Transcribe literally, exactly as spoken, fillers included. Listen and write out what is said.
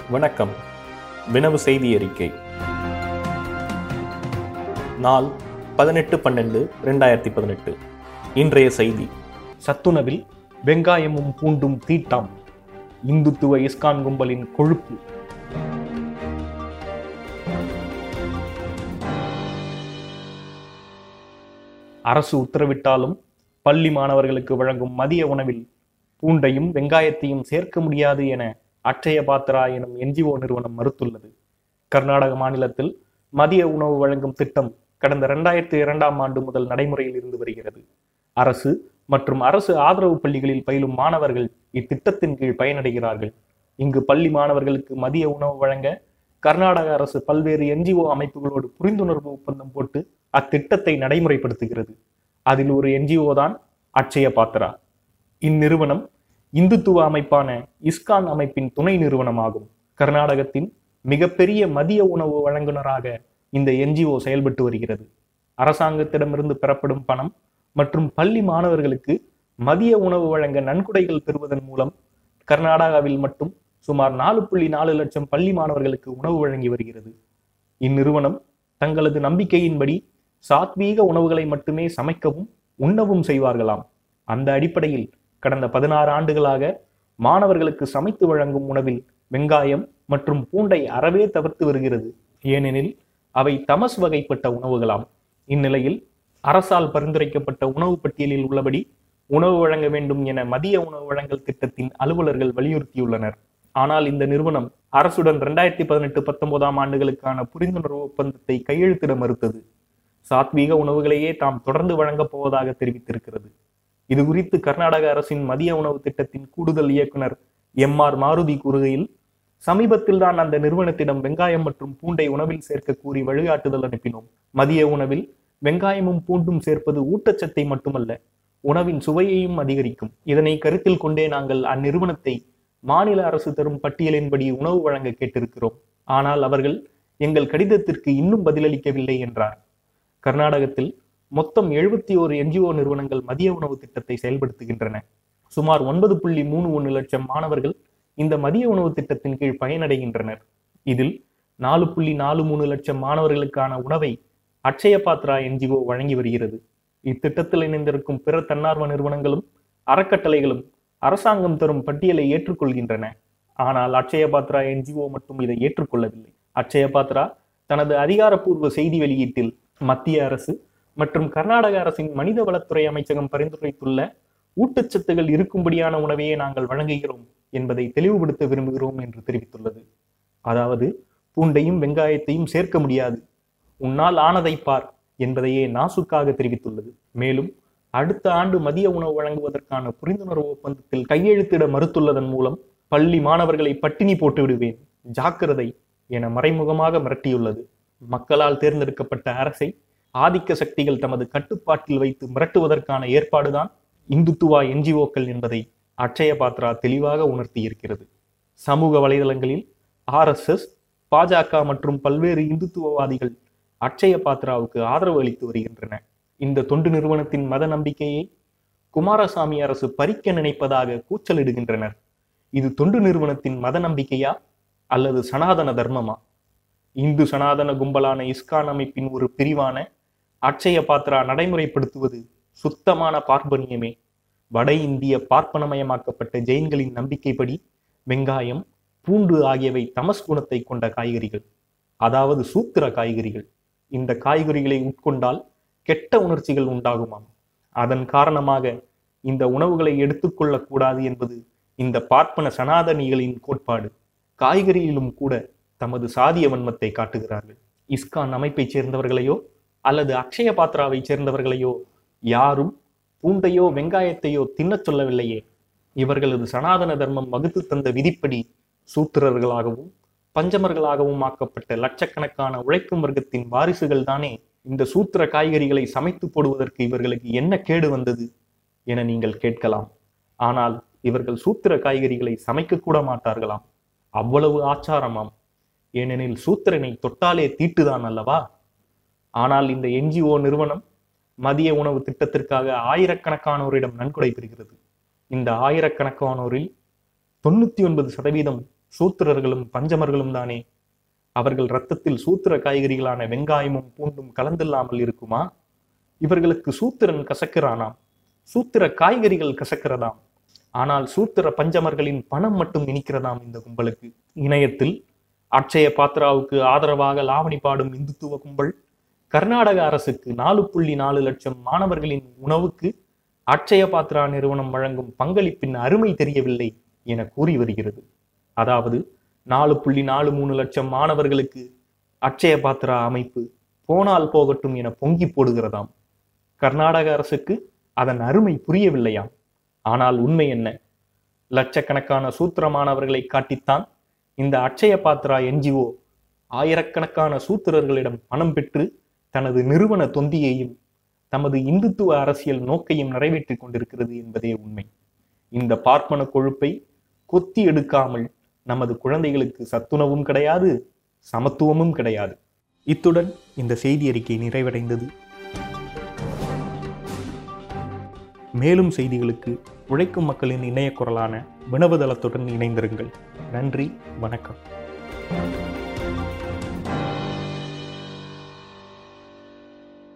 வணக்கம். வினவு செய்தி அறிக்கை. நாள் பதினெட்டு பன்னெண்டு இரண்டாயிரத்தி பதினெட்டு. இன்றைய செய்தி: சத்துணவில் வெங்காயமும் பூண்டும் தீட்டாம், இந்துத்துவ இஸ்கான் கும்பலின் கொழுப்பு. அரசு உத்தரவிட்டாலும் பள்ளி மாணவர்களுக்கு வழங்கும் மதிய உணவில் பூண்டையும் வெங்காயத்தையும் சேர்க்க முடியாது என அட்சய பாத்ரா எனும் என்ஜிஓ நிறுவனம் மறுத்துள்ளது. கர்நாடக மாநிலத்தில் மதிய உணவு வழங்கும் திட்டம் கடந்த இரண்டாயிரத்தி இரண்டாம் ஆண்டு முதல் நடைமுறையில் இருந்து வருகிறது. அரசு மற்றும் அரசு ஆதரவு பள்ளிகளில் பயிலும் மாணவர்கள் இத்திட்டத்தின் கீழ் பயனடைகிறார்கள். இங்கு பள்ளி மாணவர்களுக்கு மதிய உணவு வழங்க கர்நாடக அரசு பல்வேறு என்ஜிஓ அமைப்புகளோடு புரிந்துணர்வு ஒப்பந்தம் போட்டு அத்திட்டத்தை நடைமுறைப்படுத்துகிறது. அதில் ஒரு என்ஜிஓ தான் அட்சய பாத்ரா. இந்நிறுவனம் இந்துத்துவ அமைப்பான இஸ்கான் அமைப்பின் துணை நிறுவனமாகும். கர்நாடகத்தின் மிகப்பெரிய மதிய உணவு வழங்குனராக இந்த என்ஜிஓ செயல்பட்டு வருகிறது. அரசாங்கத்திடமிருந்து பெறப்படும் பணம் மற்றும் பள்ளி மாணவர்களுக்கு மதிய உணவு வழங்க நன்கொடைகள் பெறுவதன் மூலம் கர்நாடகாவில் மட்டும் சுமார் நாலு புள்ளி நாலு லட்சம் பள்ளி மாணவர்களுக்கு உணவு வழங்கி வருகிறது. இந்நிறுவனம் தங்களது நம்பிக்கையின்படி சாத்வீக உணவுகளை மட்டுமே சமைக்கவும் உண்ணவும் செய்வார்களாம். அந்த அடிப்படையில் கடந்த பதினாறு ஆண்டுகளாக மாணவர்களுக்கு சமைத்து வழங்கும் உணவில் வெங்காயம் மற்றும் பூண்டை அறவே தவிர்த்து வருகிறது. ஏனெனில் அவை தமஸ் வகைப்பட்ட உணவுகளாம். இந்நிலையில் அரசால் பரிந்துரைக்கப்பட்ட உணவு பட்டியலில் உள்ளபடி உணவு வழங்க வேண்டும் என மதிய உணவு வழங்கல் திட்டத்தின் அலுவலர்கள் வலியுறுத்தியுள்ளனர். ஆனால் இந்த நிறுவனம் அரசுடன் இரண்டாயிரத்தி பதினெட்டு பத்தொன்பதாம் ஆண்டுகளுக்கான புரிந்துணர்வு ஒப்பந்தத்தை கையெழுத்திட மறுத்தது. சாத்வீக உணவுகளையே தாம் தொடர்ந்து வழங்கப் போவதாக தெரிவித்திருக்கிறது. இது குறித்து கர்நாடக அரசின் மதிய உணவு திட்டத்தின் கூடுதல் இயக்குனர் எம் ஆர் மாருதி கூறுகையில், சமீபத்தில் தான் அந்த நிறுவனத்திடம் வெங்காயம் மற்றும் பூண்டை உணவில் சேர்க்க கூறி வழிகாட்டுதல் அனுப்பினோம். மதிய உணவில் வெங்காயமும் பூண்டும் சேர்ப்பது ஊட்டச்சத்தை மட்டுமல்ல, உணவின் சுவையையும் அதிகரிக்கும். இதனை கருத்தில் கொண்டே நாங்கள் அந்நிறுவனத்தை மாநில அரசு தரும் பட்டியலின்படி உணவு வழங்க கேட்டிருக்கிறோம். ஆனால் அவர்கள் எங்கள் கடிதத்திற்கு இன்னும் பதிலளிக்கவில்லை என்றார். கர்நாடகத்தில் மொத்தம் எழுபத்தி ஓரு என்ஜிஓ நிறுவனங்கள் மதிய உணவு திட்டத்தை செயல்படுத்துகின்றன. சுமார் ஒன்பது புள்ளி மூணு ஒன்று லட்சம் மாணவர்கள் இந்த மதிய உணவு திட்டத்தின் கீழ் பயனடைகின்றனர். இதில் நாலு புள்ளி நாலு மூணு லட்சம் மாணவர்களுக்கான உணவை அட்சய பாத்ரா என்ஜிஓ வழங்கி வருகிறது. இத்திட்டத்தில் இணைந்திருக்கும் பிற தன்னார்வ நிறுவனங்களும் அறக்கட்டளைகளும் அரசாங்கம் தரும் பட்டியலை ஏற்றுக்கொள்கின்றன. ஆனால் அட்சய பாத்ரா என்ஜிஓ மட்டும் இதை ஏற்றுக்கொள்ளவில்லை. அட்சய பாத்ரா தனது அதிகாரப்பூர்வ செய்தி வெளியீட்டில் மத்திய அரசு மற்றும் கர்நாடக அரசின் மனித வளத்துறை அமைச்சகம் பரிந்துரைத்துள்ள ஊட்டச்சத்துகள் இருக்கும்படியான உணவையே நாங்கள் வழங்குகிறோம் என்பதை தெளிவுபடுத்த விரும்புகிறோம் என்று தெரிவித்துள்ளது. அதாவது பூண்டையும் வெங்காயத்தையும் சேர்க்க முடியாது, உன்னால் ஆனதை பார் என்பதையே நாசுக்காக தெரிவித்துள்ளது. மேலும் அடுத்த ஆண்டு மதிய உணவு வழங்குவதற்கான புரிந்துணர்வு ஒப்பந்தத்தில் கையெழுத்திட மறுத்துள்ளதன் மூலம் பள்ளி மாணவர்களை பட்டினி போட்டு விடுவேன், ஜாக்கிரதை என மறைமுகமாக மிரட்டியுள்ளது. மக்களால் தேர்ந்தெடுக்கப்பட்ட அரசை ஆதிக்க சக்திகள் தமது கட்டுப்பாட்டில் வைத்து மிரட்டுவதற்கான ஏற்பாடுதான் இந்துத்துவா என்ஜிஓக்கள் என்பதை அட்சய பாத்ரா தெளிவாக உணர்த்தி இருக்கிறது. சமூக வலைதளங்களில் ஆர் எஸ் எஸ், பாஜக மற்றும் பல்வேறு இந்துத்துவவாதிகள் அட்சய பாத்ராவுக்கு ஆதரவு அளித்து வருகின்றன. இந்த தொண்டு நிறுவனத்தின் மத நம்பிக்கையை குமாரசாமி அரசு பறிக்க நினைப்பதாக கூச்சலிடுகின்றனர். இது தொண்டு நிறுவனத்தின் மத நம்பிக்கையா அல்லது சனாதன தர்மமா? இந்து சனாதன கும்பலான இஸ்கான் அமைப்பின் ஒரு பிரிவான அட்சய பாத்ரா நடைமுறைப்படுத்துவது சுத்தமான பார்ப்பனியமே. வட இந்திய பார்ப்பனமயமாக்கப்பட்ட ஜெயின்களின் நம்பிக்கைப்படி வெங்காயம், பூண்டு ஆகியவை தமஸ் குணத்தை கொண்ட காய்கறிகள், அதாவது சூத்திர காய்கறிகள். இந்த காய்கறிகளை உட்கொண்டால் கெட்ட உணர்ச்சிகள் உண்டாகுமாம். அதன் காரணமாக இந்த உணவுகளை எடுத்துக்கொள்ளக் கூடாது என்பது இந்த பார்ப்பன சனாதனிகளின் கோட்பாடு. காய்கறியிலும் கூட தமது சாதிய வன்மத்தை காட்டுகிறார்கள். இஸ்கான் அமைப்பை சேர்ந்தவர்களையோ அல்லது அட்சய பாத்ராவை சேர்ந்தவர்களையோ யாரும் பூண்டையோ வெங்காயத்தையோ தின்னச் சொல்லவில்லையே. இவர்களது சனாதன தர்மம் வகுத்து தந்த விதிப்படி சூத்திரர்களாகவும் பஞ்சமர்களாகவும் ஆக்கப்பட்ட லட்சக்கணக்கான உழைக்கும் வர்க்கத்தின் வாரிசுகள் தானே இந்த சூத்திர காய்கறிகளை சமைத்து போடுவதற்கு இவர்களுக்கு என்ன கேடு வந்தது என நீங்கள் கேட்கலாம். ஆனால் இவர்கள் சூத்திர காய்கறிகளை சமைக்க கூட மாட்டார்களாம். அவ்வளவு ஆச்சாரமாம். ஏனெனில் சூத்திரனை தொட்டாலே தீட்டுதான் அல்லவா? ஆனால் இந்த என்ஜிஓ நிறுவனம் மதிய உணவு திட்டத்திற்காக ஆயிரக்கணக்கானோரிடம் நன்கொடை பெறுகிறது. இந்த ஆயிரக்கணக்கானோரில் தொண்ணூத்தி ஒன்பது சதவீதம் சூத்திரர்களும் பஞ்சமர்களும் தானே. அவர்கள் இரத்தத்தில் சூத்திர காய்கறிகளான வெங்காயமும் பூண்டும் கலந்தில்லாமல் இருக்குமா? இவர்களுக்கு சூத்திரன் கசக்கிறானாம், சூத்திர காய்கறிகள் கசக்கிறதாம். ஆனால் சூத்திர பஞ்சமர்களின் பணம் மட்டும் இனிக்கிறதாம் இந்த கும்பலுக்கு. இணையத்தில் அட்சய பாத்ராவுக்கு ஆதரவாக லாவணி பாடும் இந்துத்துவ கும்பல் கர்நாடக அரசுக்கு நாலு புள்ளி நாலு லட்சம் மாணவர்களின் உணவுக்கு அட்சய பாத்ரா நிறுவனம் வழங்கும் பங்களிப்பின் அருமை தெரியவில்லை என கூறி வருகிறது. அதாவது நாலு புள்ளி நாலு மூணு லட்சம் மாணவர்களுக்கு அட்சய பாத்ரா அமைப்பு போனால் போகட்டும் என பொங்கி போடுகிறதாம். கர்நாடக அரசுக்கு அதன் அருமை புரியவில்லையாம். ஆனால் உண்மை என்ன? லட்சக்கணக்கான சூத்திர மாணவர்களை காட்டித்தான் இந்த அட்சய பாத்ரா என்ஜிஓ ஆயிரக்கணக்கான சூத்திரர்களிடம் பணம் பெற்று தனது நிறுவன தொந்தியையும் தமது இந்துத்துவ அரசியல் நோக்கையும் நிறைவேற்றிக் கொண்டிருக்கிறது என்பதே உண்மை. இந்த பார்ப்பன கொழுப்பை கொத்தி எடுக்காமல் நமது குழந்தைகளுக்கு சத்துணவும் கிடையாது, சமத்துவமும் கிடையாது. இத்துடன் இந்த செய்தி அறிக்கை நிறைவடைந்தது. மேலும் செய்திகளுக்கு உழைக்கும் மக்களின் இணைய குரலான வினவுதளத்துடன் இணைந்திருங்கள். நன்றி, வணக்கம்.